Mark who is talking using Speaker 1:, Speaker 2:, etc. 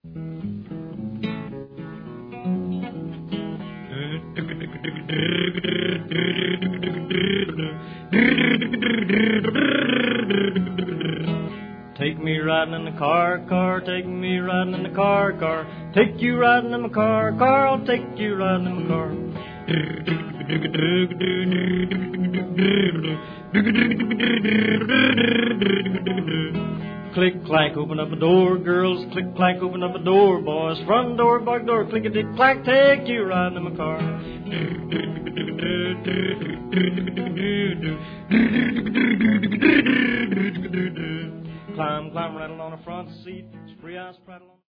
Speaker 1: Take me riding in the car, take me riding in the car. Take you riding in my car, I'll take you riding in my car. Click clack, open up a door, girls. Click clack, open up a door, boys. Front door, back door, clickety clack, take you riding in my car. Climb, rattle on the front seat, spree eyes, prattle on.